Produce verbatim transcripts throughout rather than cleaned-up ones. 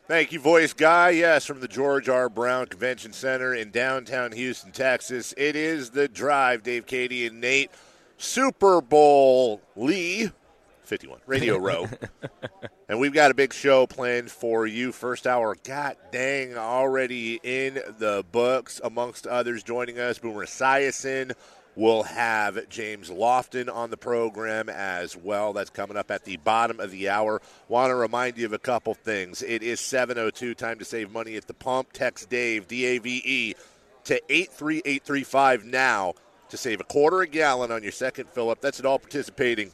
Thank you, voice guy. Yes, from the George R. Brown Convention Center in downtown Houston, Texas. It is The Drive. Dave, Katie, and Nate. Super Bowl Lee, fifty-one, Radio Row. And we've got a big show planned for you. First hour, god dang, already in the books. Amongst others joining us, Boomer Esiason. We'll have James Lofton on the program as well. That's coming up at the bottom of the hour. Want to remind you of a couple things. It is seven oh two, time to save money at the pump. Text Dave, D A V E, to eight three eight three five now to save a quarter a gallon on your second fill-up. That's at all participating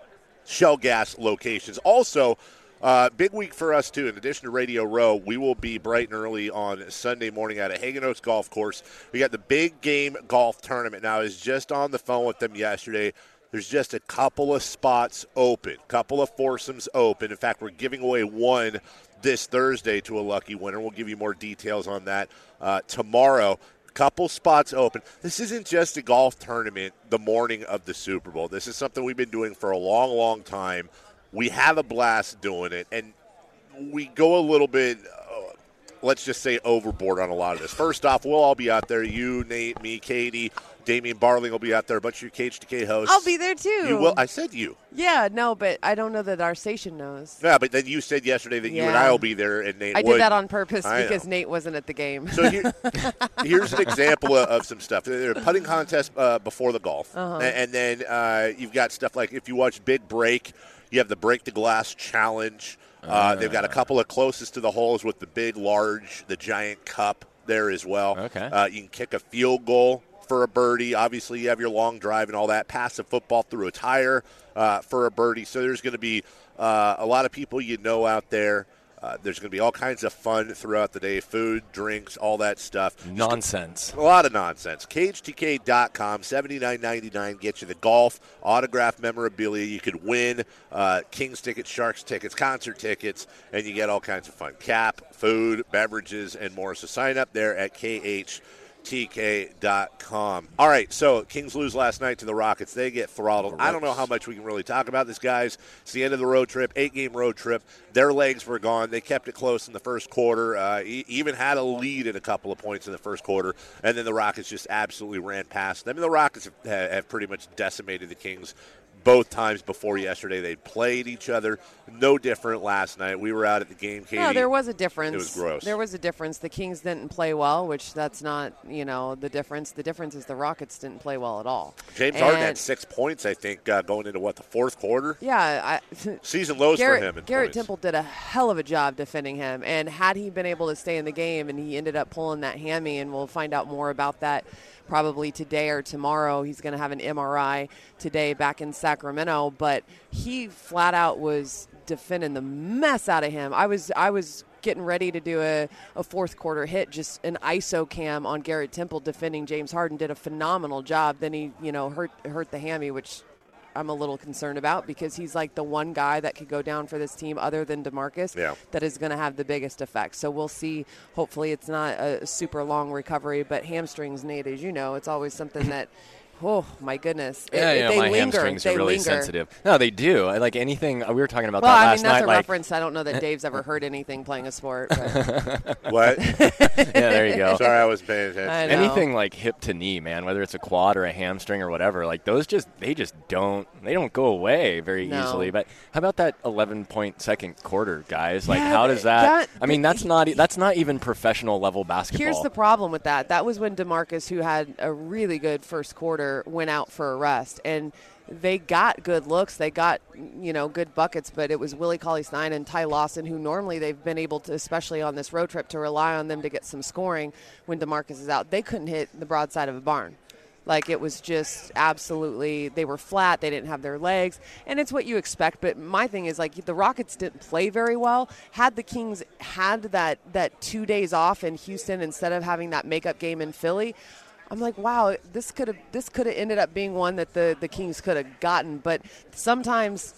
Shell gas locations. Also, Uh, big week for us, too. In addition to Radio Row, we will be bright and early on Sunday morning at a Hagen Oaks Golf Course. We got the Big Game Golf Tournament. Now, I was just on the phone with them yesterday. There's just a couple of spots open, couple of foursomes open. In fact, we're giving away one this Thursday to a lucky winner. We'll give you more details on that uh, tomorrow. Couple spots open. This isn't just a golf tournament the morning of the Super Bowl. This is something we've been doing for a long, long time. We have a blast doing it, and we go a little bit, uh, let's just say, overboard on a lot of this. First off, we'll all be out there. You, Nate, me, Katie, Damian Barling will be out there. A bunch of your K H T K hosts. I'll be there, too. You will. I said you. Yeah, no, but I don't know that our station knows. Yeah, but then you said yesterday that yeah. you and I will be there, and Nate I would. did that on purpose I because know. Nate wasn't at the game. So here, here's an example of, of some stuff. There's a putting contest uh, before the golf, uh-huh. and, and then uh, you've got stuff like if you watch Big Break, you have the Break the Glass Challenge. Uh, uh, they've got a couple of closest to the holes with the big, large, the giant cup there as well. Okay. Uh, you can kick a field goal for a birdie. Obviously, you have your long drive and all that. Pass a football through a tire uh, for a birdie. So there's going to be uh, a lot of people you know out there. Uh, there's going to be all kinds of fun throughout the day, food, drinks, all that stuff. Nonsense. A lot of nonsense. K H T K dot com, seventy-nine ninety-nine, gets you the golf, autographed memorabilia. You could win uh, Kings tickets, Sharks tickets, concert tickets, and you get all kinds of fun. Cap, food, beverages, and more. So sign up there at K H T K dot com. All right, so Kings lose last night to the Rockets. They get throttled. I don't know how much we can really talk about this, guys. It's the end of the road trip, eight-game road trip. Their legs were gone. They kept it close in the first quarter, uh, even had a lead at a couple of points in the first quarter, and then the Rockets just absolutely ran past them. And the Rockets have, have pretty much decimated the Kings both times before yesterday. They played each other. No different last night. We were out at the game, Katie. No, there was a difference. It was gross. There was a difference. The Kings didn't play well, which that's not, you know, the difference. The difference is the Rockets didn't play well at all. James and, Harden had six points, I think, uh, going into, what, the fourth quarter? Yeah. I, Season lows Garrett, for him in Garrett points. Temple did a hell of a job defending him, and had he been able to stay in the game, and he ended up pulling that hammy, and we'll find out more about that probably today or tomorrow. He's going to have an M R I today back in Sacramento, but he flat out was defending the mess out of him. I was I was getting ready to do a, a fourth quarter hit, just an I S O cam on Garrett Temple defending James Harden. Did a phenomenal job. Then he, you know, hurt hurt the hammy, which I'm a little concerned about because he's like the one guy that could go down for this team other than DeMarcus yeah. that is going to have the biggest effect. So we'll see. Hopefully it's not a super long recovery, but hamstrings, Nate, as you know, it's always something that – oh, my goodness. Yeah, it, yeah, they my linger. hamstrings they are really linger. sensitive. No, they do. I Like anything, we were talking about well, that I last mean, that's night. a like, reference. I don't know that Dave's ever heard anything playing a sport. But. What? Yeah, there you go. Sorry, I was paying attention. I know. Anything like hip to knee, man, whether it's a quad or a hamstring or whatever, like those just, they just don't, they don't go away very No. easily. But how about that eleven point second quarter, guys? Like, Yeah, how does that, that- I mean, that's not, that's not even professional level basketball. Here's the problem with that. That was when DeMarcus, who had a really good first quarter, went out for a rest. And they got good looks. They got, you know, good buckets, but it was Willie Cauley-Stein and Ty Lawson, who normally they've been able to, especially on this road trip, to rely on them to get some scoring when DeMarcus is out. They couldn't hit the broadside of a barn. Like, it was just absolutely, they were flat. They didn't have their legs. And it's what you expect. But my thing is, like, the Rockets didn't play very well. Had the Kings had that, that two days off in Houston instead of having that makeup game in Philly, I'm like, wow, this could have this could have ended up being one that the, the Kings could have gotten. But sometimes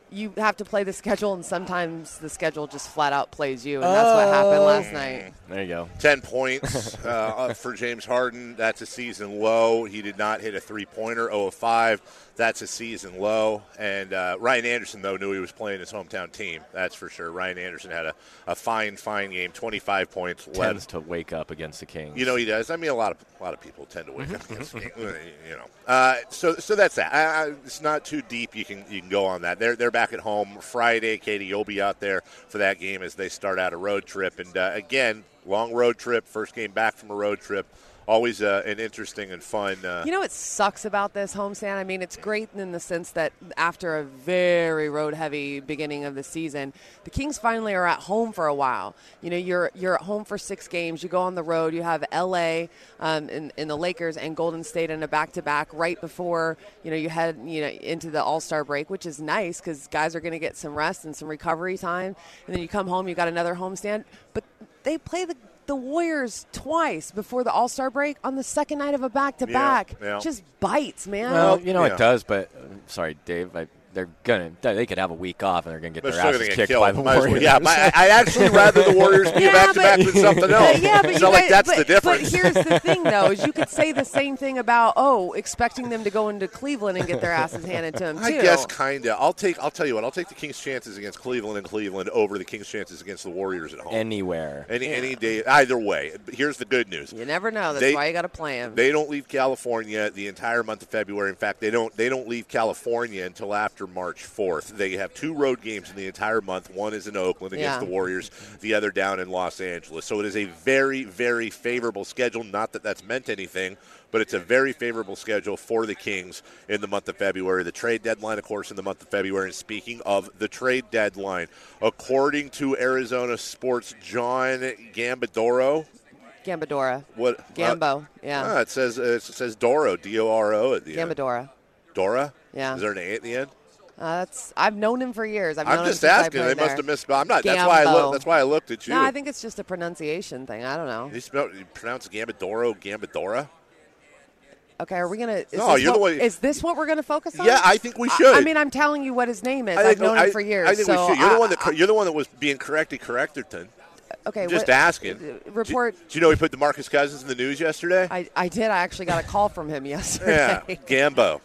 you have to play the schedule, and sometimes the schedule just flat out plays you, and that's what happened last night. There you go. Ten points uh, for James Harden. That's a season low. He did not hit a three-pointer, zero of five. That's a season low. And uh, Ryan Anderson, though, knew he was playing his hometown team. That's for sure. Ryan Anderson had a, a fine, fine game, twenty-five points. Tends led. to wake up against the Kings. You know he does. I mean, a lot of a lot of people tend to wake up against the Kings. You know. Uh, so so that's that. I, I, it's not too deep. You can you can go on that. They're they're back at home Friday. Katie, you'll be out there for that game as they start out a road trip. And uh, again, long road trip. First game back from a road trip. Always uh, an interesting and fun. Uh, you know what sucks about this homestand? I mean, it's great in the sense that after a very road-heavy beginning of the season, the Kings finally are at home for a while. You know, you're you're at home for six games. You go on the road. You have L A um, in, in the Lakers and Golden State in a back-to-back right before you know you head you know into the All-Star break, which is nice because guys are going to get some rest and some recovery time. And then you come home, you got another homestand, but they play the. The Warriors twice before the All-Star break on the second night of a back-to-back. Yeah, yeah. Just bites, man. Well, you know yeah. it does, but uh, sorry, Dave. I, they're gonna. They could have a week off, and they're gonna get They're their still asses gonna get kicked killed. by the Might as well- Warriors. Yeah, my, I actually rather the Warriors be a Yeah, back-to-back but- than something else. Yeah, but it's you not like guys- that's but, the difference. But here's the thing, though, is you could say the same thing about, oh, expecting them to go into Cleveland and get their asses handed to them, too. I guess kind of. I'll take. I'll tell you what. I'll take the Kings' chances against Cleveland and Cleveland over the Kings' chances against the Warriors at home. Anywhere. any any day, either way. But here's the good news. You never know. That's They- why you got to play them. They don't leave California the entire month of February. In fact, they don't. They don't leave California until after March fourth. They have two road games in the entire month. One is in Oakland against Yeah. the Warriors. The other down in Los Angeles. So it is a very, very favorable schedule. Not that that's meant anything, but it's a very favorable schedule for the Kings in the month of February. The trade deadline, of course, in the month of February. And speaking of the trade deadline, according to Arizona Sports' John Gambadoro, Gambadora. what Gambo, Uh, yeah. ah, it says uh, it says Doro, D O R O at the end. Gambadora. Dora? Yeah. Is there an A at the end? Uh, that's I've known him for years. I've I'm known just him since I asking. They played must there. have missed. I'm not. That's why I Gambo. look. That's why I looked at you. No, I think it's just a pronunciation thing. I don't know. you, spell, you pronounce Gambadoro, Gambadora. Okay, are we gonna? Is No, this you're the what, one- Is this what we're gonna focus on? Yeah, I think we I- should. I, mean, I'm telling you what his name is. I I've think- known I- him for years. I think so we should. You're the I- one that. You're the one that was being correctly corrected. Okay, Just what, asking. Report. Do, do you know he put DeMarcus Cousins in the news yesterday? I, I did. I actually got a call from him yesterday. Yeah, Gambo.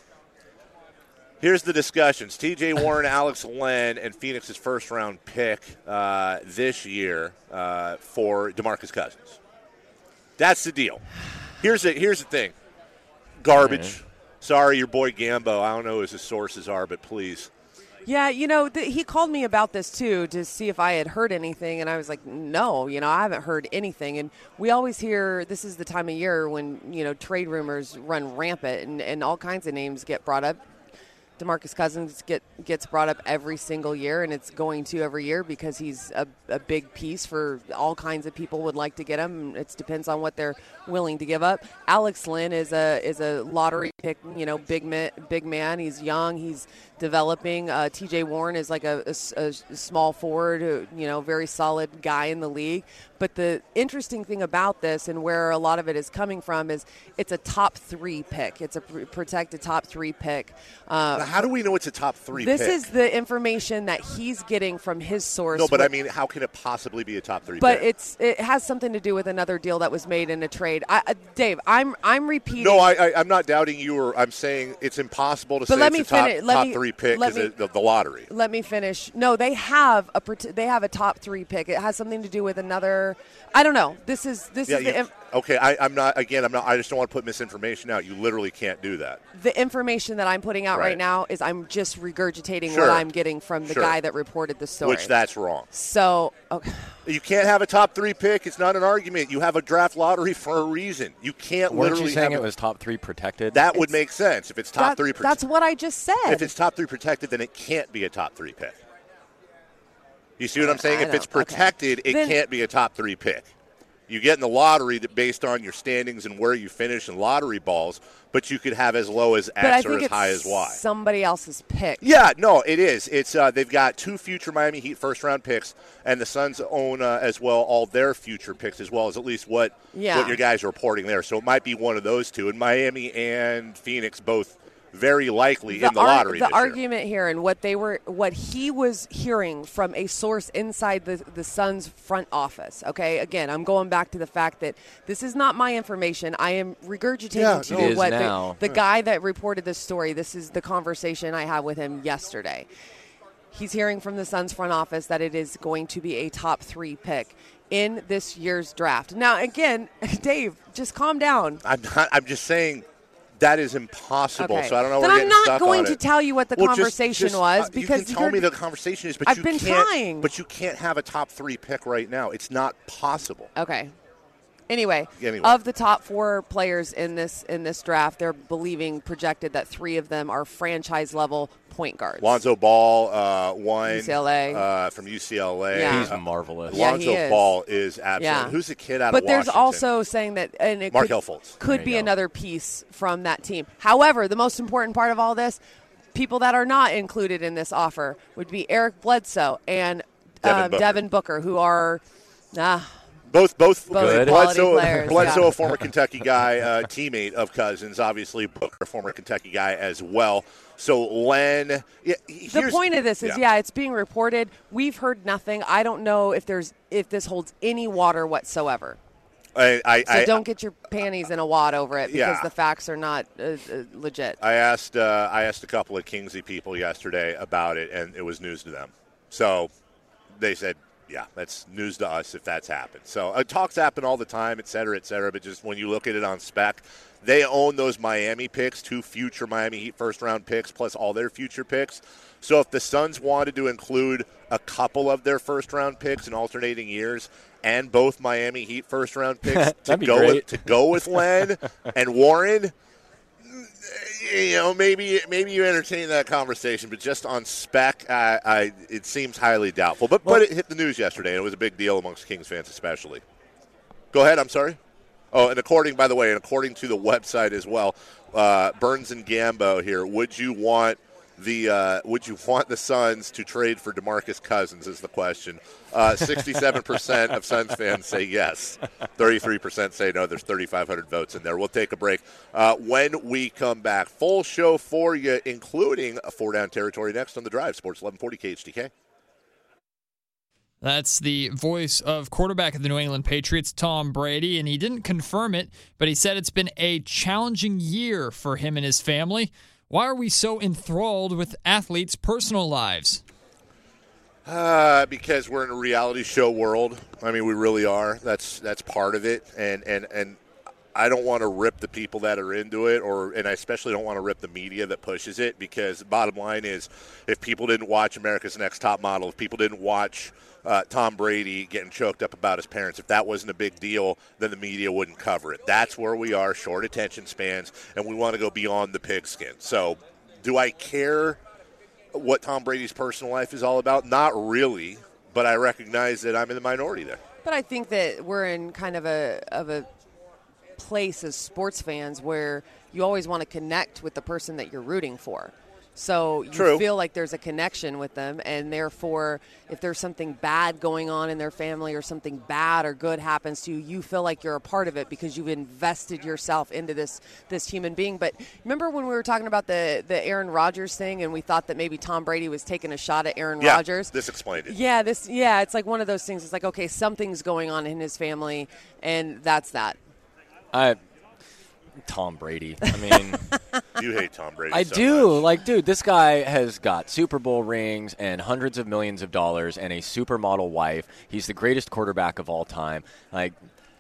Here's the discussions. T J Warren, Alex Len, and Phoenix's first-round pick uh, this year uh, for DeMarcus Cousins. That's the deal. Here's the, here's the thing. Garbage. Right. Sorry, your boy Gambo. I don't know who his sources are, but please. Yeah, you know, th- he called me about this too to see if I had heard anything, and I was like, no, you know, I haven't heard anything. And we always hear this is the time of year when, you know, trade rumors run rampant and, and all kinds of names get brought up. DeMarcus Cousins get, gets brought up every single year, and it's going to every year because he's a, a big piece for all kinds of people would like to get him. It depends on what they're willing to give up. Alex Len is a is a lottery pick, you know, big man, big man. He's young. He's developing. Uh, T J Warren is like a, a, a small forward, who, you know, very solid guy in the league. But the interesting thing about this and where a lot of it is coming from is it's a top three pick. It's a pr- protected top three pick. Uh, How do we know it's a top three this pick? is the information that he's getting from his source. No, but I with- mean, how can it possibly be a top three but pick? it's it has something to do with another deal that was made in a trade. I, uh, Dave, I'm I'm repeating. No, I, I, I'm not doubting you, or I'm saying it's impossible to But say let it's me a top, finish- let top me- three pick let because me- of the lottery. Let me finish. No, they have a prote- they have a top three pick. It has something to do with another. I don't know. This is this Yeah, is the, you, inf- okay. I, I'm not. Again, I'm not. I just don't want to put misinformation out. You literally can't do that. the information that I'm putting out right, Right. now is I'm just regurgitating Sure. what I'm getting from the Sure. guy that reported the story. Which that's wrong. so okay. You can't have a top three pick. It's not an argument. You have a draft lottery for a reason. You can't Weren't literally you saying have it a- was top three protected? That would It's- make sense if it's top That- three. Prote- that's what I just said. if it's top three protected, then it can't be a top three pick. You see what I'm saying? I If it's don't- okay. protected, it Then- can't be a top three pick. You get in the lottery that based on your standings and where you finish in lottery balls, but you could have as low as but I X or think as it's high as Y. somebody else's pick. Yeah, no, it is. It's uh, they've got two future Miami Heat first round picks, and the Suns own uh, as well all their future picks as well as at least what Yeah. what your guys are reporting there. So it might be one of those two. And Miami and Phoenix both very likely the in the ar- lottery The this year. argument here and what they were, what he was hearing from a source inside the the Suns front office. Okay, again, I'm going back to the fact that this is not my information. I am regurgitating Yeah, to no. you It is what now. the, the guy that reported this story. This is the conversation I had with him yesterday. He's hearing from the Suns front office that it is going to be a top three pick in this year's draft. Now, again, Dave, just calm down. I'm not. I'm just saying that is impossible. Okay. So I don't know. Then we're I'm getting not stuck going on to it. tell you what the Well, just- conversation just, was uh, because you can tell you're- me the conversation is. But I've you been can't, trying. But you can't have a top three pick right now. It's not possible. Okay. Anyway, Anyway. of the top four players in this in this draft, they're believing projected that three of them are franchise level point guards. Lonzo Ball, uh, one U C L A. uh, from U C L A. Yeah. He's Uh, marvelous. Yeah, Lonzo he is. Ball is absolutely. Yeah. Who's the kid out But of there's Washington? also saying that, and it Markelle could, Fultz. could There be you go. another piece from that team. However, the most important part of all this, people that are not included in this offer would be Eric Bledsoe and Devin um, Booker. Devin Booker, who are. Ah, Both, both, Both Good. quality Bledsoe, players, Bledsoe yeah. a former Kentucky guy, uh, teammate of Cousins. Obviously, Booker, a former Kentucky guy as well. So Len, yeah, the here's- point of this is, yeah. it's being reported. We've heard nothing. I don't know if there's if this holds any water whatsoever. I, I, So I, don't get your panties in a wad over it because Yeah. the facts are not uh, uh, legit. I asked, uh, I asked a couple of Kingsley people yesterday about it, and it was news to them. So they said, yeah, that's news to us if that's happened. So uh, talks happen all the time, et cetera, et cetera. But just when you look at it on spec, they own those Miami picks, two future Miami Heat first-round picks, plus all their future picks. So if the Suns wanted to include a couple of their first-round picks in alternating years and both Miami Heat first-round picks to That'd be go great. with, to go with Len and Warren, you know, maybe maybe you entertain that conversation, but just on spec, I, I it seems highly doubtful. But Well- but it hit the news yesterday, and it was a big deal amongst Kings fans especially. Go ahead. I'm sorry. Oh, and according, by the way, and according to the website as well, uh, Burns and Gambo here. Would you want the uh, Would you want the Suns to trade for DeMarcus Cousins? Is the question. Uh, sixty-seven percent of Suns fans say yes. thirty-three percent say no. There's thirty-five hundred votes in there. We'll take a break. Uh, when we come back, full show for you, including a four-down territory next on The Drive. Sports eleven forty K H D K. That's the voice of quarterback of the New England Patriots, Tom Brady, and he didn't confirm it, but he said it's been a challenging year for him and his family. Why are we so enthralled with athletes' personal lives? Uh, because we're in a reality show world. I mean, we really are. That's that's part of it, and and and I don't want to rip the people that are into it, or and I especially don't want to rip the media that pushes it. Because the bottom line is, if people didn't watch America's Next Top Model, if people didn't watch uh, Tom Brady getting choked up about his parents, if that wasn't a big deal, then the media wouldn't cover it. That's where we are, short attention spans, and we want to go beyond the pigskin. So, do I care what Tom Brady's personal life is all about? Not really, but I recognize that I'm in the minority there. But I think that we're in kind of a of a place as sports fans where you always want to connect with the person that you're rooting for. So you True. feel like there's a connection with them, and therefore, if there's something bad going on in their family or something bad or good happens to you, you feel like you're a part of it because you've invested yourself into this this human being. But remember when we were talking about the, the Aaron Rodgers thing, and we thought that maybe Tom Brady was taking a shot at Aaron Yeah, Rodgers? this explained it. Yeah, this yeah, it's like one of those things. It's like, okay, something's going on in his family, and that's that. I, Tom Brady. I mean, You hate Tom Brady. I so do. much. Like, dude, this guy has got Super Bowl rings and hundreds of millions of dollars and a supermodel wife. He's the greatest quarterback of all time. Like,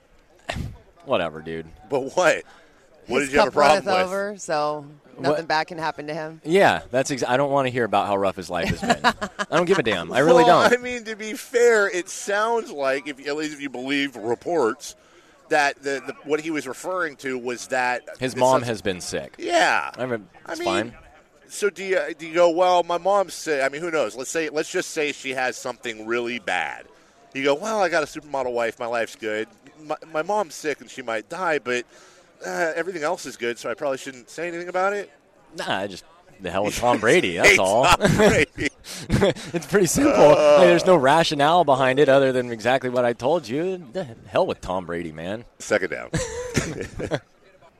whatever, dude. But what? What His did you have a cup problem runneth with? over, so nothing What? bad can happen to him. Yeah, that's. Ex- I don't want to hear about how rough his life has been. I don't give a damn. I really well, don't. I mean, to be fair, it sounds like, if at least if you believe reports, that the, the what he was referring to was that His it's mom not- has been sick. Yeah, I mean, I it's mean, fine. So do you do you go? Well, my mom's sick. I mean, who knows? Let's say let's just say she has something really bad. You go, well, I got a supermodel wife. My life's good. My, my mom's sick and she might die, but uh, everything else is good. So I probably shouldn't say anything about it. Nah, I just the hell with Tom Brady. That's Hey, all. Tom Brady. It's pretty simple. Uh, Like, there's no rationale behind it other than exactly what I told you. The hell with Tom Brady, man. Second down.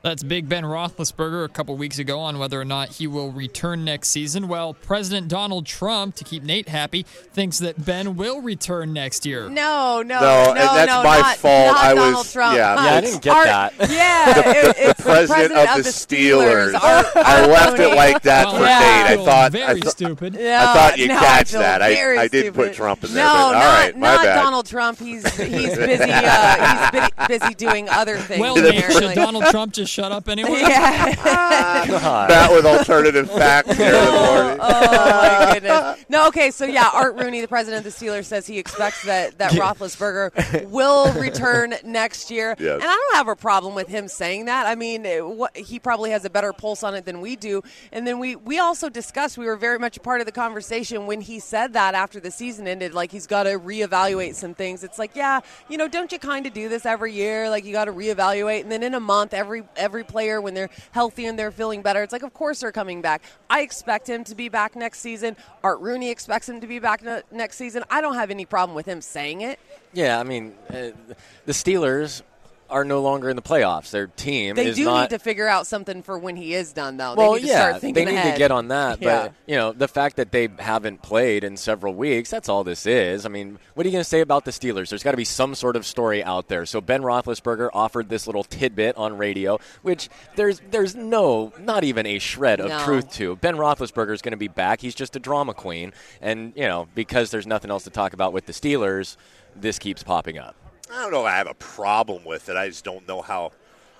That's Big Ben Roethlisberger a couple weeks ago on whether or not he will return next season. Well, President Donald Trump, to keep Nate happy, thinks that Ben will return next year. No, no, No, no, and that's no, my not, fault. not I was- Donald Trump. yeah. Uh, Yeah, I didn't get Art- that. Yeah, it, it's the President of the Steelers. Art- I Art left it Rooney. like that Well, for yeah. Nate. I feel thought very I, th- stupid. Yeah, I thought you'd no, catch feel that. I, very I didn't put stupid. Trump in there. No, but, all not, right, my not bad. Donald Trump. He's he's busy. Uh, he's bu- busy doing other things. Well, Nate, should apparently. Donald Trump just shut up anyway? Yeah. God. Matt with alternative facts here this morning. Oh my goodness. No, okay, so yeah, Art Rooney, the president of the Steelers, says he expects that that Roethlisberger will return next year, Yes. and I don't have a problem with him saying that. I mean, it- what, he probably has a better pulse on it than we do. And then we we also discussed, we were very much a part of the conversation when he said that after the season ended, like he's got to reevaluate some things. It's like, yeah, you know, don't you kind of do this every year? Like you got to reevaluate, and then in a month, every every player when they're healthy and they're feeling better, it's like, of course they're coming back. I expect him to be back next season. Art Rooney expects him to be back ne- next season. I don't have any problem with him saying it. Yeah, I mean, uh, the Steelers are no longer in the playoffs. Their team They is do not. need to figure out something for when he is done, though. Well, they need to yeah, start thinking they need ahead. to get on that. Yeah. But, you know, the fact that they haven't played in several weeks, that's all this is. I mean, what are you going to say about the Steelers? There's got to be some sort of story out there. So Ben Roethlisberger offered this little tidbit on radio, which there's there's no, not even a shred of No. truth to. Ben Roethlisberger is going to be back. He's just a drama queen. And, you know, because there's nothing else to talk about with the Steelers, this keeps popping up. I don't know if I have a problem with it. I just don't know how.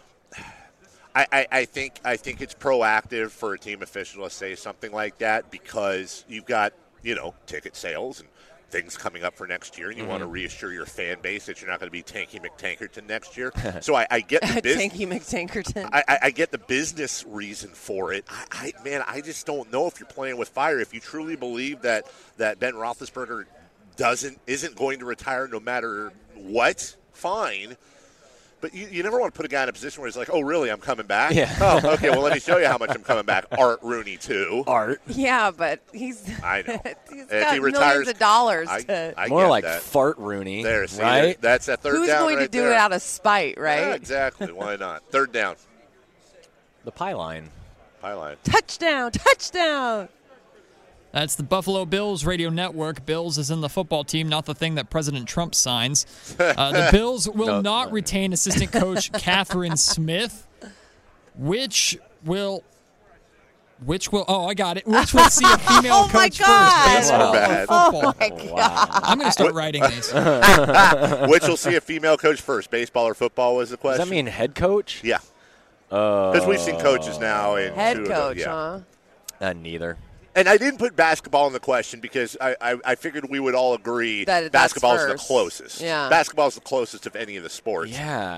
I, I, I think I think it's proactive for a team official to say something like that because you've got, you know, ticket sales and things coming up for next year, and you Mm-hmm. want to reassure your fan base that you're not going to be Tanky McTankerton next year. So I, I get the business. Tanky McTankerton. I, I, I get the business reason for it. I, I man, I just don't know if you're playing with fire. If you truly believe that that Ben Roethlisberger doesn't isn't going to retire no matter what, fine. But you, you never want to put a guy in a position where he's like, oh, really, I'm coming back? Yeah. Oh, okay, well, let me show you how much I'm coming back. Art Rooney, too. Art. Yeah, but he's I know. he's If got he millions retires, of dollars. I, to, I More get like that. Fart Rooney. There, see, right? that's that third who's down going right to do there. it out of spite, right? Yeah, exactly. Why not? Third down. The pie-line. Highline. Touchdown! Touchdown! That's the Buffalo Bills radio network. Bills is in the football team, not the thing that President Trump signs. Uh, the Bills will No. not retain assistant coach Catherine Smith, which will, which will, oh, I got it. Which will see a female Oh, my coach God. first, baseball Bad. or football. My God. I'm going to start writing these. Which will see a female coach first, baseball or football was the Does question. that mean head coach? Yeah. Uh, Because we've seen coaches now. In Head two of the- coach, yeah. huh? uh, neither. And I didn't put basketball in the question because I, I, I figured we would all agree That that's basketball is the first. closest. Yeah. Basketball is the closest of any of the sports. Yeah.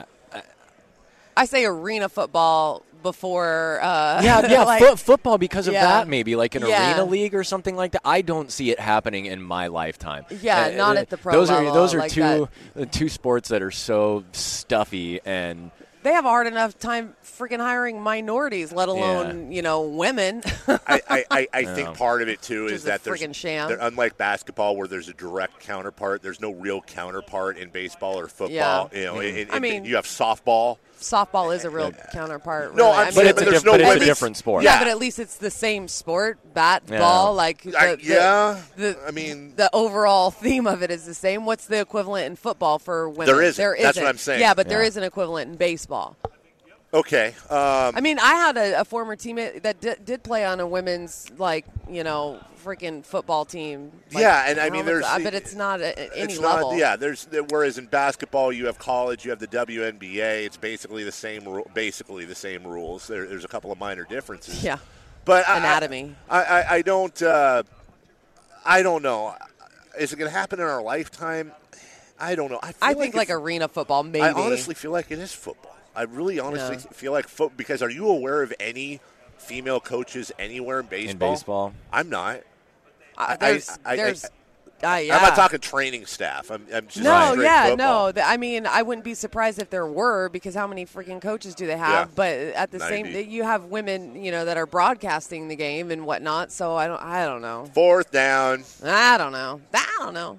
I say arena football before. Uh, Yeah, yeah, like, foot, football because of Yeah. that maybe, like an Yeah. arena league or something like that. I don't see it happening in my lifetime. Yeah, Uh, not uh, at the pro those level, Are, those are like two uh, two sports that are so stuffy and they have a hard enough time freaking hiring minorities, let alone you know women. I, I, I, I Yeah. think part of it, too, Which is is a that there's, friggin' sham. they're- unlike basketball where there's a direct counterpart, there's no real counterpart in baseball or football. Yeah. You know, in- in- I mean- you have softball. Softball is a real counterpart. No, really. I'm I mean, saying, but it's, but a, there's diff- no but it's a women's- different sport. yeah, Yeah. but at least it's the same sport, bat, Yeah. ball. Like the, I- the- yeah, the, I mean- the overall theme of it is the same. What's the equivalent in football for women? There isn't. There That's isn't. what I'm saying. Yeah, but there Yeah. is an equivalent in baseball. Okay. Um, I mean, I had a, a former teammate that d- did play on a women's, like, you know, freaking football team. Like, Yeah, and I don't mean, know if it's- there's- I bet it's not at any it's level. not, yeah. There's whereas in basketball you have college, you have the W N B A. It's basically the same, ru- basically the same rules. There, there's a couple of minor differences. Yeah. but I- Anatomy. I, I, I don't, uh, I don't know. Is it going to happen in our lifetime? I don't know. I, feel I like think like it's- arena football, maybe. I honestly feel like it is football. I really honestly Yeah. feel like football because are you aware of any female coaches anywhere in baseball? In baseball? I'm not. Uh, I- there's, I- I- there's, uh, yeah. I'm not talking training staff. I'm, I'm just No, straight yeah, football. no. th- I mean, I wouldn't be surprised if there were because how many freaking coaches do they have? Yeah. But at the ninety. same, you have women, you know, that are broadcasting the game and whatnot. So I don't, I don't know. Fourth down. I don't know. I don't know.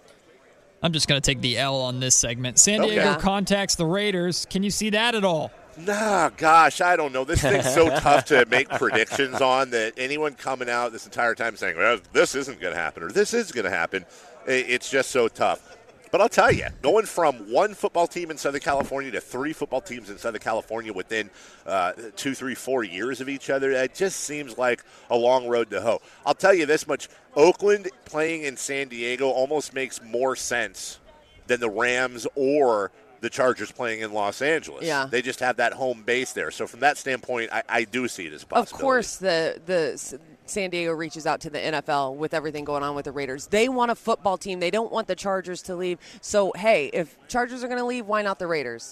I'm just going to take the L on this segment. San Diego Okay. Yeah. contacts the Raiders. Can you see that at all? Nah, gosh, I don't know. This thing's so tough to make predictions on that anyone coming out this entire time saying, well, this isn't going to happen or this is going to happen, it's just so tough. But I'll tell you, going from one football team in Southern California to three football teams in Southern California within uh, two, three, four years of each other, it just seems like a long road to hoe. I'll tell you this much, Oakland playing in San Diego almost makes more sense than the Rams or the Chargers playing in Los Angeles. Yeah. They just have that home base there. So from that standpoint, I, I do see it as a possibility. Of course, the the San Diego reaches out to the N F L with everything going on with the Raiders. They want a football team. They don't want the Chargers to leave. So, hey, if Chargers are going to leave, why not the Raiders?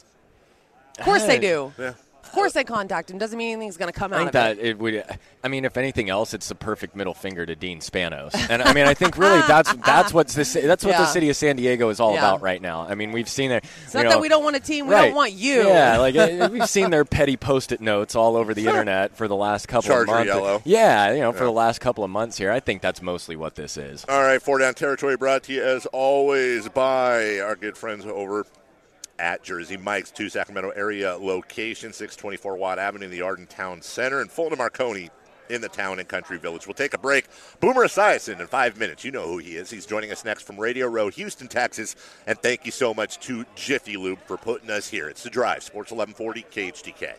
Of course they do. Yeah. Of course they contact him. Doesn't mean anything's going to come I out think of that it. it would. I mean, if anything else, it's the perfect middle finger to Dean Spanos. And I mean, I think really that's that's what's this. That's what Yeah. the city of San Diego is all Yeah. about right now. I mean, we've seen it. It's not that we don't want a team. We right. don't want you. Yeah, like uh, we've seen their petty Post-it notes all over the internet for the last couple Charger of months. yellow. Yeah, you know, for Yeah. the last couple of months here. I think that's mostly what this is. All right, Four Down Territory brought to you, as always, by our good friends over at Jersey Mike's, two Sacramento area location, six twenty-four Watt Avenue in the Arden Town Center, and Fulton Marconi in the Town and Country Village. We'll take a break. Boomer Esiason in five minutes. You know who he is. He's joining us next from Radio Row, Houston, Texas. And thank you so much to Jiffy Lube for putting us here. It's The Drive, Sports eleven forty K H T K.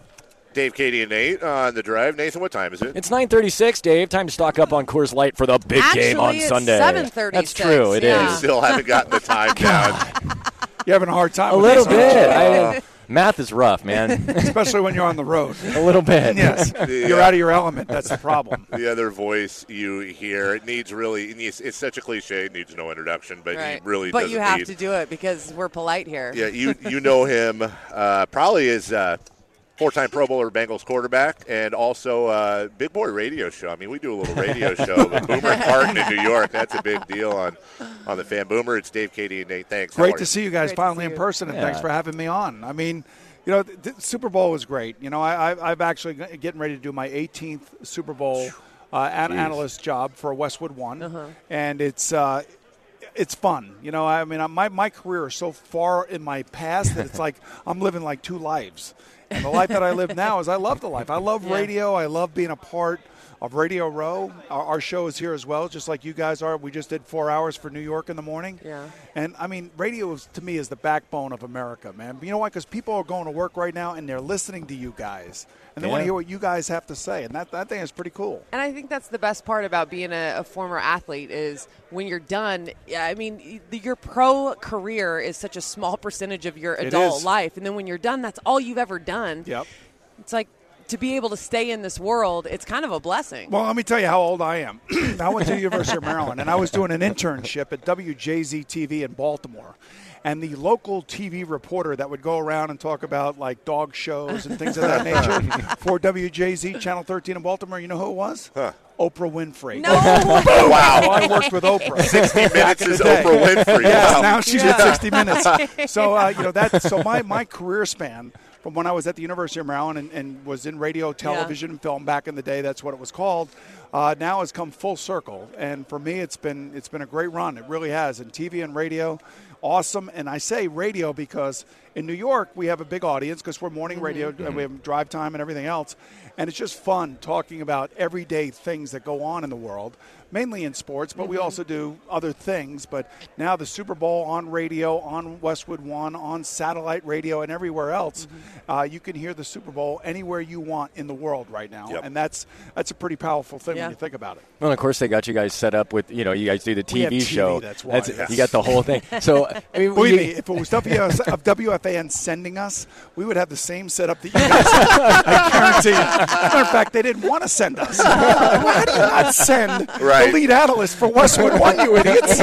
Dave, Katie, and Nate on The Drive. Nathan, what time is it? It's nine thirty-six, Dave. Time to stock up on Coors Light for the big Actually, game on it's Sunday. seven thirty-six. That's true. It is. Yeah. Still haven't gotten the time down. You're having a hard time A with little this, bit. aren't you? I, math is rough, man. Especially when you're on the road. A little bit. Yes. You're out of your element. That's the problem. The other voice you hear, it needs really, it needs, it's such a cliche, it needs no introduction, but Right. he really but doesn't you have need. to do it because we're polite here. Yeah, you you know him uh, probably as uh, four-time Pro Bowler Bengals quarterback and also uh, Big Boy Radio Show. I mean, we do a little radio show with Boomer and Parton in New York. That's a big deal on, on the Fan. Boomer, it's Dave, Katie, and Nate. Thanks. How Great are to you? see you guys Great to finally see in you. person, and Yeah. thanks for having me on. I mean, you know, the Super Bowl was great. You know, I, I, I'm actually g- getting ready to do my eighteenth Super Bowl uh, an- analyst job for Westwood One, Uh-huh. and it's uh, it's fun. You know, I mean, my my career is so far in my past that it's like I'm living like two lives. And the life that I live now is I love the life. I love Yeah. radio. I love being a part of Radio Row. Our, our show is here as well, just like you guys are. We just did four hours for New York in the morning. Yeah. And, I mean, radio is, to me is the backbone of America, man. But you know why? Because people are going to work right now, and they're listening to you guys. And they want to Yeah. hear what you guys have to say. And that, that thing is pretty cool. And I think that's the best part about being a, a former athlete is when you're done. yeah, I mean, y- your pro career is such a small percentage of your It adult is. life, and then when you're done, that's all you've ever done. Yep. It's like to be able to stay in this world. It's kind of a blessing. Well, let me tell you how old I am. I went to the University of Maryland, and I was doing an internship at W J Z T V in Baltimore. And the local T V reporter that would go around and talk about, like, dog shows and things of that nature for W J Z Channel thirteen in Baltimore, you know who it was? Huh. Oprah Winfrey. no. Wow. So I worked with Oprah. sixty Back minutes in the is day. Oprah Winfrey. Yes, Wow. now she's Yeah. at sixty minutes. So uh, you know that. So my, my career span from when I was at the University of Maryland and, and was in radio, television, and film back in the day, that's what it was called. Uh, now has come full circle, and for me, it's been it's been a great run. It really has. And T V and radio, awesome. And I say radio because in New York we have a big audience because we're morning radio, and we have drive time and everything else. And it's just fun talking about everyday things that go on in the world, mainly in sports, but we also do other things. But now the Super Bowl on radio, on Westwood One, on satellite radio, and everywhere else, uh, you can hear the Super Bowl anywhere you want in the world right now. Yep. And that's that's a pretty powerful thing Yeah. when you think about it. Well, of course, they got you guys set up with, you know, you guys do the We T have V T V, show. that's why, yes. You got the whole thing. So, I mean, Believe you- me, if it was W F A N sending us, we would have the same setup that you guys have. I guarantee you. Matter of fact, they didn't want to send us. Why do you not send Right. the lead analyst for Westwood One, you idiots?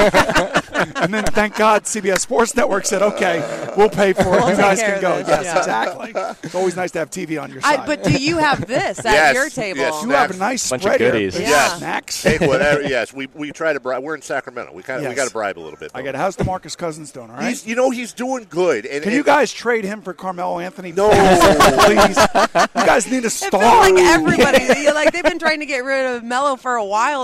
And then, thank God, C B S Sports Network said, okay, we'll pay for it. We'll You take guys care can of go. this, Yes, yeah. exactly. It's always nice to have T V on your side. I, but do you have this at Yes, your table? yes. you have a snacks. nice Bunch of spread here. goodies. There's Yeah. Snacks. Take whatever. Yes, we we try to bribe. We're in Sacramento. We kind of we Yes. got to bribe a little bit. I though. got a house DeMarcus Cousins doing, all right? He's, you know, he's doing good. And, Can and you guys trade him for Carmelo Anthony? No. Please. You guys need a It star. feels like everybody, you know, like they've been trying to get rid of Melo for a while now, and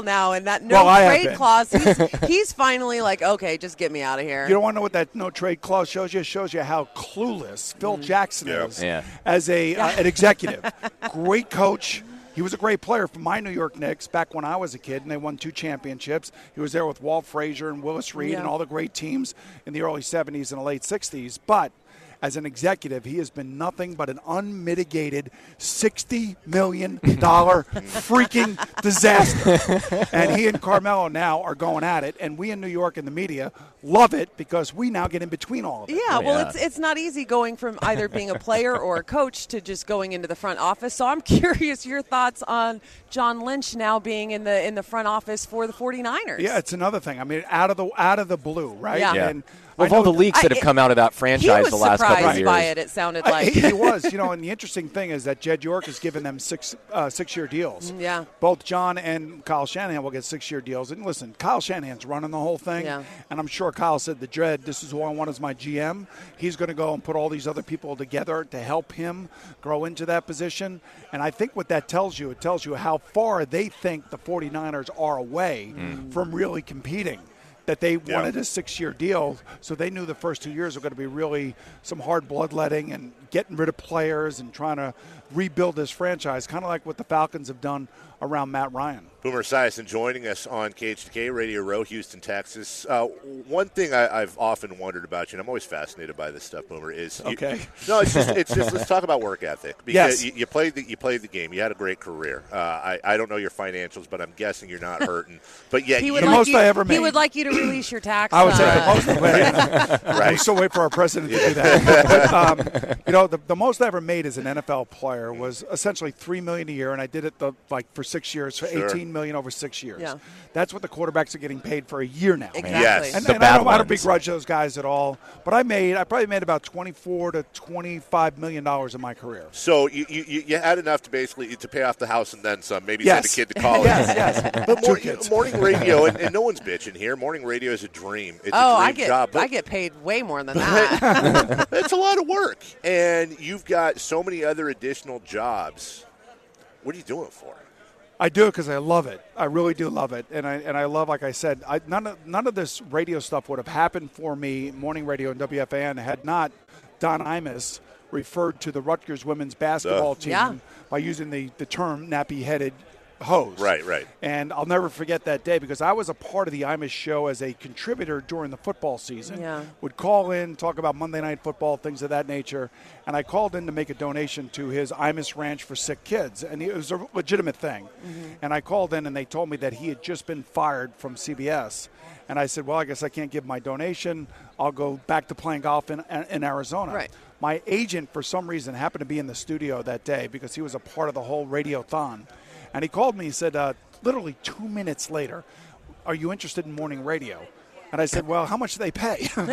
man. That no Well, I have trade been. clause. He's, he's finally like, okay, just get me out of here. You don't want to know what that no trade clause shows you? It shows you how clueless Phil Jackson Yeah. is Yeah. as a uh, an executive. Great coach. He was a great player for my New York Knicks back when I was a kid, and they won two championships. He was there with Walt Frazier and Willis Reed Yeah. and all the great teams in the early seventies and the late sixties. But as an executive, he has been nothing but an unmitigated sixty million dollars freaking disaster. And he and Carmelo now are going at it, and we in New York in the media love it because we now get in between all of it. Yeah, well, Yeah. it's it's not easy going from either being a player or a coach to just going into the front office. So I'm curious your thoughts on John Lynch now being in the in the front office for the 49ers. Yeah, it's another thing. I mean, out of the out of the blue, right? Yeah. Yeah. And Well, I of all know the leaks that I- have come out of that he franchise was the last couple of surprised years. by it. It sounded I- like. he, he was, you know, and the interesting thing is that Jed York has given them six uh, six-year deals. Yeah. Both John and Kyle Shanahan will get six-year deals. And listen, Kyle Shanahan's running the whole thing. Yeah. And I'm sure Kyle said to Jed, this is who I want as my G M. He's going to go and put all these other people together to help him grow into that position. And I think what that tells you, it tells you how far they think the 49ers are away from really competing. That they Yeah. wanted a six-year deal, so they knew the first two years were going to be really some hard bloodletting and getting rid of players and trying to rebuild this franchise, kind of like what the Falcons have done around Matt Ryan. Boomer Esiason joining us on K H T K Radio Row, Houston, Texas. Uh, one thing I, I've often wondered about you, and I'm always fascinated by this stuff, Boomer, is you, Okay. no, it's just it's just let's talk about work ethic because Yes. you, you played the you played the game, you had a great career. Uh, I I don't know your financials, but I'm guessing you're not hurting. But yet He you, would The like most you, I ever He made. would like you to release your tax. I would say uh, the most. Wait, Right. We still wait for our president to do that. But, um, you know, the, the most I ever made as an N F L player was essentially three million dollars a year, and I did it the, like for six years, for Sure. eighteen million dollars over six years. Yeah. That's what the quarterbacks are getting paid for a year now. Exactly. Yes. And, The and bad I, don't, I don't ones. begrudge those guys at all. But I made, I probably made about twenty-four to twenty-five million dollars in my career. so you, you you had enough to basically to pay off the house and then some, maybe Yes. send a kid to college. Yes, yes. But Two mor- kids. morning radio, and, and no one's bitching here. Morning radio is a dream. It's Oh, a dream I get job. But I get paid way more than that. it's a lot of work, and you've got so many other additional jobs. What are you doing it for? I do it because I love it. I really do love it, and I and I love, like I said, I, none of none of this radio stuff would have happened for me, morning radio and W F A N, had not Don Imus referred to the Rutgers women's basketball Uh. team Yeah. by using the, the term nappy-headed hose. Right, right. And I'll never forget that day because I was a part of the Imus show as a contributor during the football season. Yeah. Would call in, talk about Monday Night Football, things of that nature. And I called in to make a donation to his Imus Ranch for Sick Kids. And it was a legitimate thing. And I called in and they told me that he had just been fired from C B S. And I said, well, I guess I can't give my donation. I'll go back to playing golf in, in Arizona. Right. My agent, for some reason, happened to be in the studio that day because he was a part of the whole radio-thon. And he called me. He said, uh, literally two minutes later, are you interested in morning radio? And I said, well, how much do they pay? And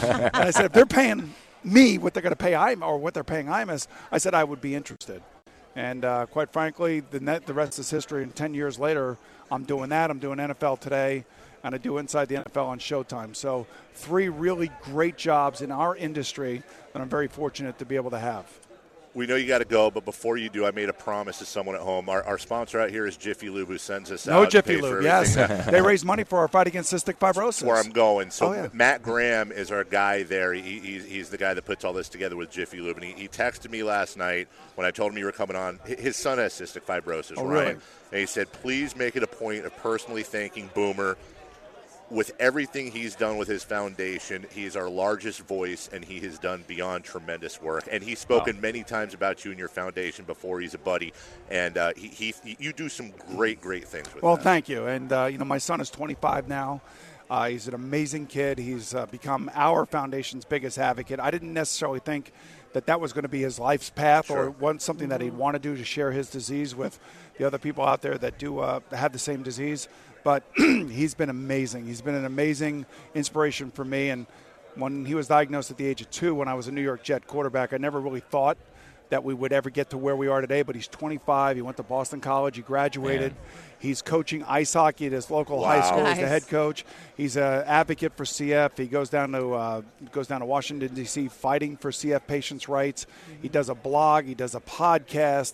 I said, if they're paying me what they're going to pay I M or what they're paying Imus, I said I would be interested. And uh, quite frankly, the, net, the rest is history. And ten years later, I'm doing that. I'm doing N F L Today, and I do Inside the N F L on Showtime. So three really great jobs in our industry that I'm very fortunate to be able to have. We know you got to go, but before you do, I made a promise to someone at home. Our, our sponsor out here is Jiffy Lube, who sends us No out. Jiffy to pay for Lube, yes. everything. They raise money for our fight against cystic fibrosis. That's where I'm going. So Oh, yeah. Matt Graham is our guy there. He, he's, he's the guy that puts all this together with Jiffy Lube. And he, he texted me last night when I told him you were coming on. H- His son has cystic fibrosis, Oh, Ryan. really? And he said, please make it a point of personally thanking Boomer. With everything he's done with his foundation, he is our largest voice, and he has done beyond tremendous work. And he's spoken many times about you and your foundation before. He's a buddy, and uh, he, he you do some great, great things with Well, that. thank you. And, uh, you know, my son is twenty-five now. Uh, he's an amazing kid. He's uh, become our foundation's biggest advocate. I didn't necessarily think that that was going to be his life's path Sure. or one, something that he'd want to do to share his disease with the other people out there that do uh, have the same disease. But he's been amazing. He's been an amazing inspiration for me. And when he was diagnosed at the age of two, when I was a New York Jet quarterback, I never really thought that we would ever get to where we are today. But he's twenty-five. He went to Boston College. He graduated. Man. He's coaching ice hockey at his local Wow. high school as the Nice. head coach. He's an advocate for C F. He goes down to uh, goes down to Washington, D C, fighting for C F patients' rights. He does a blog. He does a podcast. And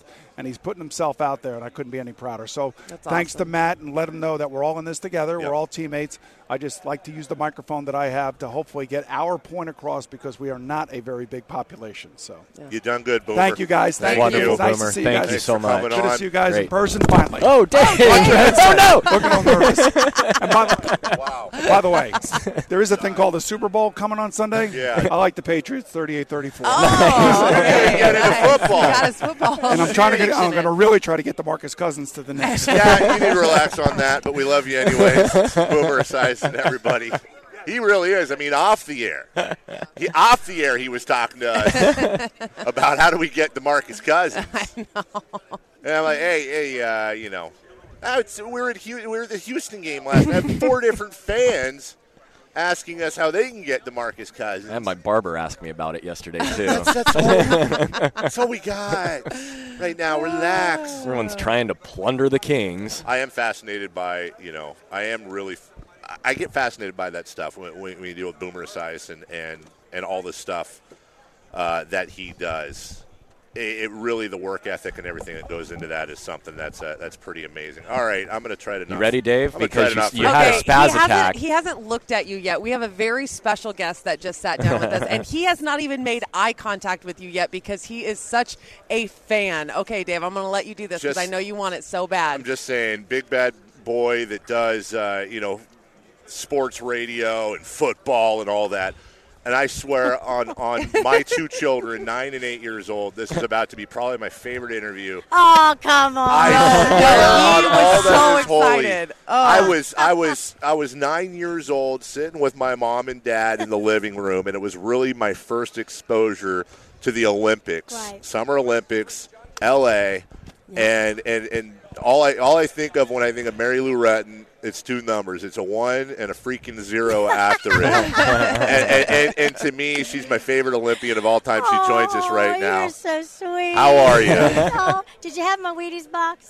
and he's putting himself out there, and I couldn't be any prouder. So That's thanks awesome. to Matt, and let him know that we're all in this together. Yep. We're all teammates. I just like to use the microphone that I have to hopefully get our point across because we are not a very big population. So Yeah. You done good, Boomer. thank you, guys. Thank Wonderful, you. It's nice Boomer. to see Thank you you guys. Thanks so for coming much. Good to on. see you guys Great. in person finally. Oh, dang. oh, no. Looking all nervous. And by the, Wow. by the way, there is a thing called the Super Bowl coming on Sunday. Yeah. I like the Patriots thirty-eight thirty-four. Oh, okay. Get into Nice. football. Got his football. And I'm trying to get. I'm affiliation going to in. really try to get the Marcus Cousins to the Knicks. Yeah, you need to relax on that, but we love you anyways. Boomer Esiason, everybody. He really is. I mean, off the air. He, off the air, he was talking to us about how do we get DeMarcus Cousins. I know. And I'm like, hey, hey, uh, you know, uh, it's, we were at Hu- we were at the Houston game last night. Four different fans asking us how they can get DeMarcus Cousins. I had my barber ask me about it yesterday, too. That's, that's, all, that's all we got right now. Relax. Everyone's trying to plunder the Kings. I am fascinated by, you know, I am really, I get fascinated by that stuff when, when we deal with Boomer Esiason and, and all the stuff uh, that he does. It, it really, the work ethic and everything that goes into that is something that's uh, that's pretty amazing. All right, I'm going to try to. You ready, Dave? I'm gonna try Because to not you, you forget. had a spaz he attack. Hasn't, he hasn't looked at you yet. We have a very special guest that just sat down with us, and he has not even made eye contact with you yet because he is such a fan. Okay, Dave, I'm going to let you do this because Just- I know you want it so bad. I'm just saying, big bad boy that does, uh, you know, sports radio and football and all that. And I swear on, on my two children, nine and eight years old, this is about to be probably my favorite interview. Oh, come on. I No, swear he on was all so that is holy. excited. Oh. I was I was I was nine years old, sitting with my mom and dad in the living room, and it was really my first exposure to the Olympics, Right. Summer Olympics, L A, and and and all I all I think of when I think of Mary Lou Retton, it's two numbers. It's a one and a freaking zero after it. and, and, and, and to me, she's my favorite Olympian of all time. She joins us right Oh, now. You're so sweet. How are you? Oh, did you have my Wheaties box?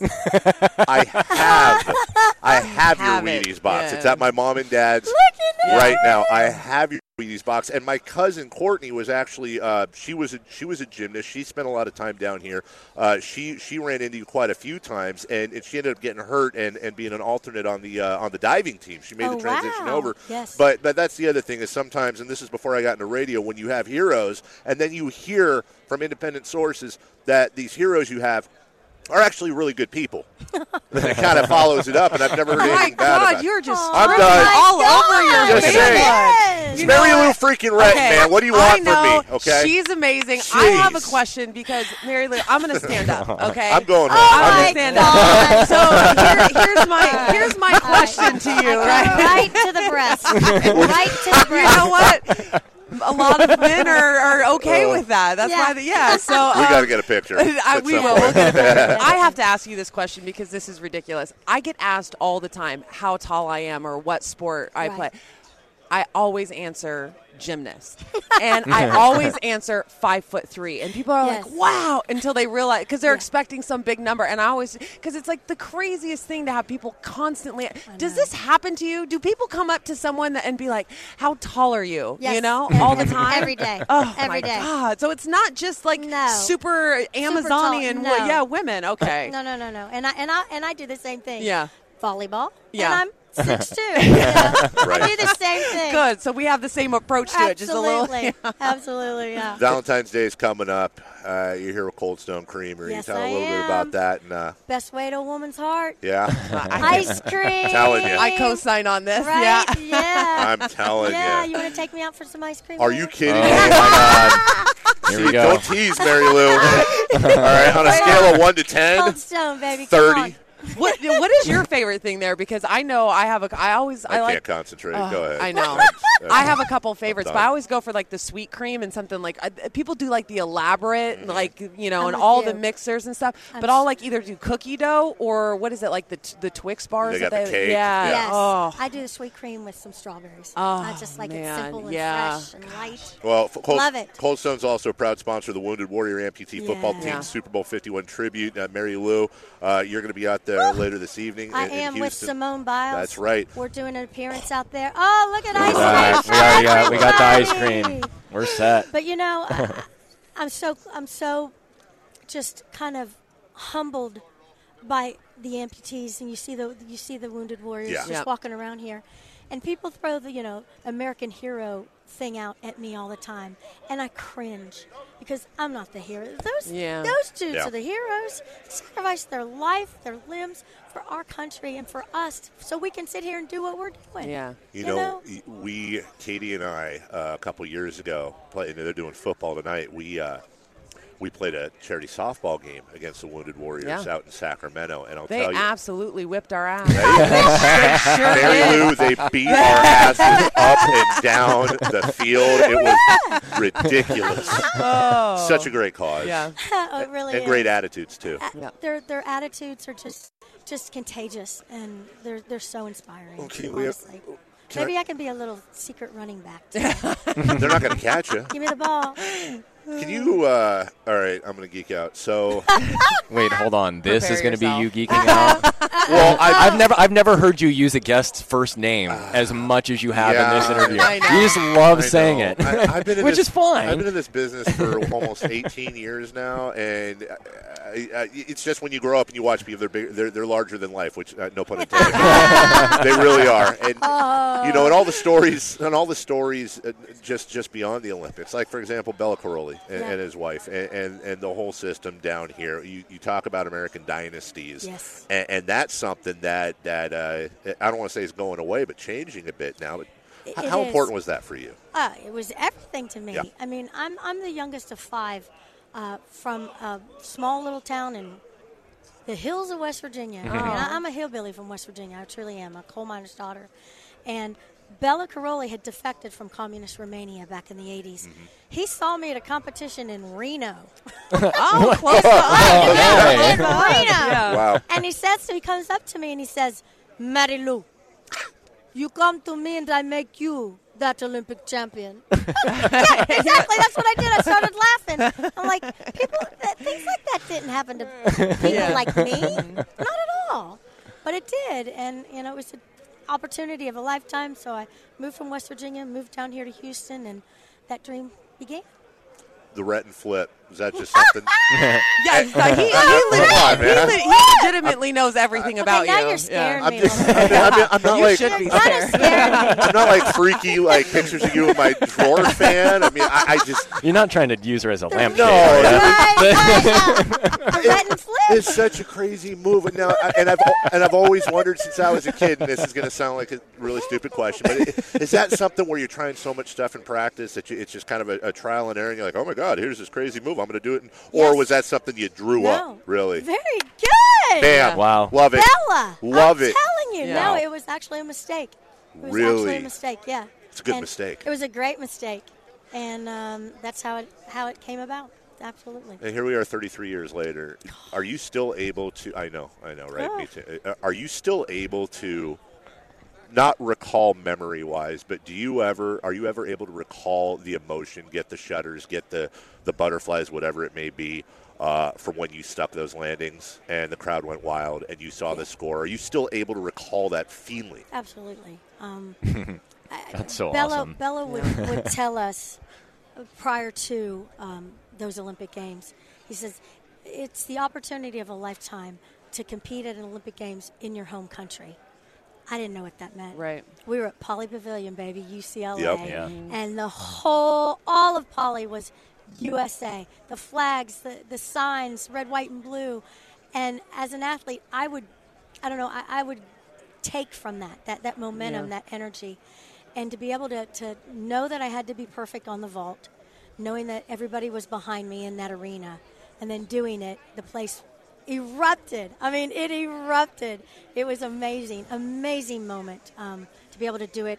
I have. I have your Have it. Wheaties box. Yeah. It's at my mom and dad's Look at right now. I have your Wheaties box. And my cousin Courtney was actually uh, she was a, she was a gymnast. She spent a lot of time down here. Uh, she she ran into you quite a few times, and, and she ended up getting hurt and, and being an alternate on the uh, on the diving team. She made Oh, the transition wow. over. Yes. But but that's the other thing is sometimes, and this is before I got into radio, when you have heroes, and then you hear from independent sources that these heroes you have are actually really good people. And it kind of follows it up, and I've never heard Oh my anything bad about God, it. you're just Oh I'm dripping done. all my over your God. Just face. saying. Yes. It's You know Mary Lou what? freaking Retton, Okay, man. What do you I want know. from me? Okay. She's amazing. I have a Jeez. question because Mary Lou, I'm going to stand up. Okay. I'm going home. Oh, I'm my going to stand God. up. So here, here's my here's my question to you. Right. Right to the breast. Right to the You breast. know what? A lot of men are, are okay with that. That's Yeah. why. The, yeah. So we um, got to get a picture. I, at we some will. point. We'll get a picture. I have to ask you this question because this is ridiculous. I get asked all the time how tall I am or what sport I Right. play. I always answer gymnast, and I always answer five foot three. And people are Yes. like, "Wow!" until they realize because they're Yeah. expecting some big number. And I always because it's like the craziest thing to have people constantly. Does know. this happen to you? Do people come up to someone that, and be like, "How tall are you?" Yes. You know, Every- all the time, every day. Oh Every my day. God! So it's not just like No. super Amazonian, tall, no. yeah, women. Okay, No, no, no, no. And I and I and I do the same thing. yeah, Volleyball. Yeah. And I'm six two. You know? Right. I do the same thing. good. So we have the same approach to it, just a little. Absolutely. Absolutely. Yeah. Valentine's Day is coming up. Uh, you're here with Cold Stone Creamery. Yes, you tell I a little bit am. about that, and uh, Best way to a woman's heart. yeah, Ice cream. Telling you. I co-sign on this. Right? Yeah. Yeah. I'm telling yeah. you. You want to take me out for some ice cream? Are later? you kidding Oh, me? my God. Here we See, go. don't tease, Mary Lou. All right, on a scale of one to ten, Cold Stone, baby. Come thirty. on. What What is your favorite thing there? Because I know I have a. I always. I, I, like. can't concentrate. Oh, Go ahead. I know. That's- that's- I have a couple favorites, but done. I always go for like the sweet cream and something like uh, people do like the elaborate, Mm-hmm. like you know, I'm and with all you. the mixers and stuff. I'm but I'll s- like either do cookie dough or what is it like the t- the Twix bars? They that got the cake, Yeah. yeah. Yes. Oh. I do the sweet cream with some strawberries. Oh, I just like man, it simple and yeah. fresh and light. Well, f- Cold, Love it. Cold Stone's also a proud sponsor of the Wounded Warrior Amputee Football Yeah. Team Yeah. Super Bowl fifty-one tribute. Uh, Mary Lou, uh, you're going to be out there later this evening. I in, in am with Houston. Simone Biles. That's right. We're doing an appearance out there. Oh, look at ice All right, cream. we already got, we got the ice Everybody. cream. We're set. But you know, I, I'm so I'm so just kind of humbled by the amputees, and you see the you see the wounded warriors Yeah. just Yep. walking around here, and people throw the you know American hero thing out at me all the time, and I cringe because I'm not the hero. Those Yeah. those dudes Yeah. are the heroes. They sacrificed their life, their limbs for our country and for us, so we can sit here and do what we're doing. Yeah. You You know, know? y- we, Katie and I, uh, a couple years ago, play, and they're doing football tonight. We uh, we played a charity softball game against the Wounded Warriors Yeah. out in Sacramento, and I'll They tell you, absolutely whipped our ass. they sure Mary did. Lou, they beat our asses up and down the field. It was ridiculous. Oh. Such a great cause, Yeah. Oh, it really and is. great attitudes too. A- Yeah. Their their attitudes are just just contagious, and they're they're so inspiring. Okay, we have- honestly, can maybe I- I, can be a little secret running back. Too. They're not going to catch you. Give me the ball. Can you? Uh, all right, I'm going to geek out. So, Wait, hold on. This Prepare is going to be you yourself. geeking out. Well, I, I've never, I've never heard you use a guest's first name as much as you have Yeah. in this interview. I know. You just love I saying know. it, I, I've been in which this, is fine. I've been in this business for almost eighteen years now, and uh, I, I, it's just when you grow up and you watch people, they're big, they're, they're larger than life. Which uh, no pun intended. They really are, and you know, and all the stories, and all the stories, uh, just just beyond the Olympics. Like for example, Bella Caroli and, Yeah. and his wife, and, and and the whole system down here. You you talk about American dynasties, Yes. and, and that's something that that uh, I don't want to say is going away, but changing a bit now. But It- h- it how is. important was that for you? Uh, it was everything to me. Yeah. I mean, I'm I'm the youngest of five uh, from a small little town in the hills of West Virginia. I mean, I, I'm a hillbilly from West Virginia. I truly am, a coal miner's daughter. And Bella Caroli had defected from communist Romania back in the eighties. Mm-hmm. He saw me at a competition in Reno. Oh, close to Okay. in Reno. Yeah. Wow. And he says, so he comes up to me and he says, Mary Lou, you come to me and I make you that Olympic champion. Yeah, exactly. That's what I did. I started laughing. I'm like, people, that, things like that didn't happen to people Yeah. like me. Not at all. But it did. And, you know, it was an opportunity of a lifetime. So I moved from West Virginia, moved down here to Houston, and that dream began. The Retton flip. Was that just something? Yes, uh, he, he, Come on, legit- he, man. le- he legitimately knows everything about okay, now you. you're scaring Yeah. me. I'm just. a little I bit. mean, I mean, I'm not You like. should be You're kind of scaring me. I'm not like freaky like pictures of you in my drawer fan. I mean, I, I just. You're not trying to use her as a lampshade. No, are you? Right, right, uh, the Retton flip. It's such a crazy move, and now, and I've and I've always wondered since I was a kid. And this is going to sound like a really stupid question, but it, is that something where you're trying so much stuff in practice that you, it's just kind of a, a trial and error, and you're like, oh my God, here's this crazy move, I'm going to do it, and, or Yes. was that something you drew No. up? Really? Very good. Bam! Wow. Love it. Bella. Love I'm it. telling you. Yeah. No, it was actually a mistake. It was actually Really? a mistake, yeah. It's a good And mistake. It was a great mistake. And um, that's how it how it came about. Absolutely. And here we are, thirty-three years later. Are you still able to? I know, I know, right? Oh. Me too. Uh, Are you still able to, not recall memory-wise, but do you ever? Are you ever able to recall the emotion, get the shudders, get the the butterflies, whatever it may be, uh, from when you stuck those landings and the crowd went wild and you saw the score? Are you still able to recall that feeling? Absolutely. Um, I- That's so Bella, awesome. Bella would, would tell us uh, prior to um, those Olympic Games, he says, it's the opportunity of a lifetime to compete at an Olympic Games in your home country. I didn't know what that meant. Right. We were at Poly Pavilion, baby, U C L A. Yep. Yeah. And the whole, all of Poly was U S A. The flags, the, the signs, red, white, and blue. And as an athlete, I would, I don't know, I, I would take from that, that, that momentum, Yeah. that energy. And to be able to, to know that I had to be perfect on the vault, knowing that everybody was behind me in that arena, and then doing it, the place erupted. I mean, it erupted. It was amazing, amazing moment um, to be able to do it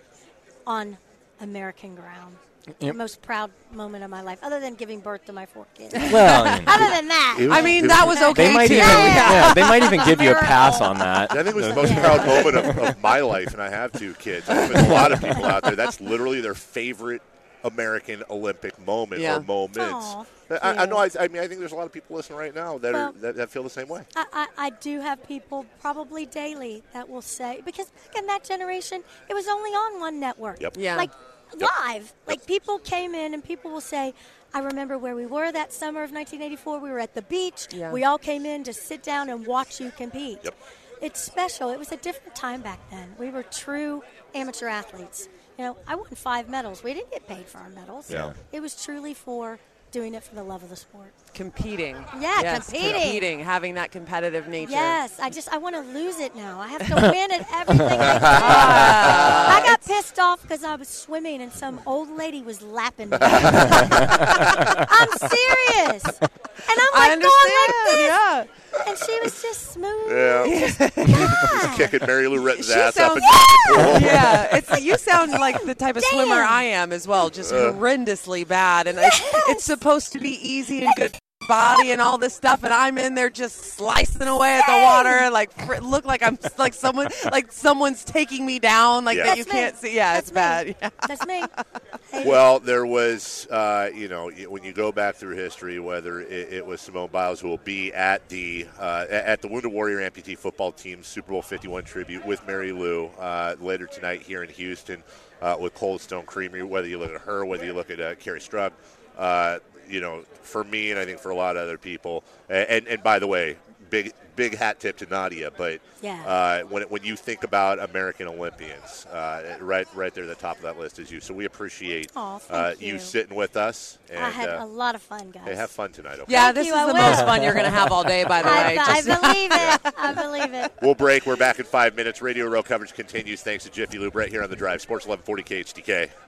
on American ground. Yep. The most proud moment of my life, other than giving birth to my four kids. Well, I mean, Other than that, It was- I mean, it that was- was okay they might too. even, Yeah. yeah, they might even give you a pass Miracle. on that. I think it was the most proud moment of, of my life, and I have two kids. I think there's a lot of people out there. That's literally their favorite American Olympic moment Yeah. or moments. Aw, I, I know. I, cute. I mean, I think there's a lot of people listening right now that Well- are that, that feel the same way. I, I, I do have people probably daily that will say, because back in that generation, it was only on one network. Yep. Yeah. Like, live. Like, people came in, and people will say, I remember where we were that summer of nineteen eighty-four. We were at the beach. Yeah. We all came in to sit down and watch you compete. Yep. It's special. It was a different time back then. We were true amateur athletes. You know, I won five medals. We didn't get paid for our medals. Yeah. It was truly for doing it for the love of the sport. Competing. Yeah, yes, competing. Competing, having that competitive nature. Yes, I just I want to lose it now. I have to win at everything I do. I got pissed off because I was swimming and some old lady was lapping me. I'm serious, and I'm like I going like understand. this, Yeah. and she was just smooth. Yeah. God. Kicking Mary Lou Retton's She ass up sounds- and down the pool. Yeah, it's you sound like the type of Damn. swimmer I am as well, just Uh. horrendously bad. And it's, it's supposed to be easy and good body and all this stuff, and I'm in there just slicing away at the water, like fr- look like I'm like someone like someone's taking me down, like Yeah. that you That's me. can't see. Yeah, That's it's bad. me. Yeah. That's me. Hey, Well, there was, uh, you know, when you go back through history, whether it, it was Simone Biles, who will be at the uh, at the Wounded Warrior Amputee Football Team's Super Bowl fifty-one tribute with Mary Lou uh, later tonight here in Houston uh, with Cold Stone Creamery. Whether you look at her, whether you look at uh, Carrie Strug, uh, you know, for me and I think for a lot of other people, and and by the way, big big hat tip to Nadia. But Yeah. uh, when it, when you think about American Olympians, uh, right right there at the top of that list is you. So we appreciate Aw, thank uh, you. sitting with us. And, I had uh, a lot of fun, guys. hey, have fun tonight. Okay. Yeah, Thank this you, is I the will. most fun you're going to have all day, by the way. I, I Just- believe it. I believe it. We'll break. We're back in five minutes. Radio Row coverage continues thanks to Jiffy Lube right here on The Drive. Sports eleven forty K H D K.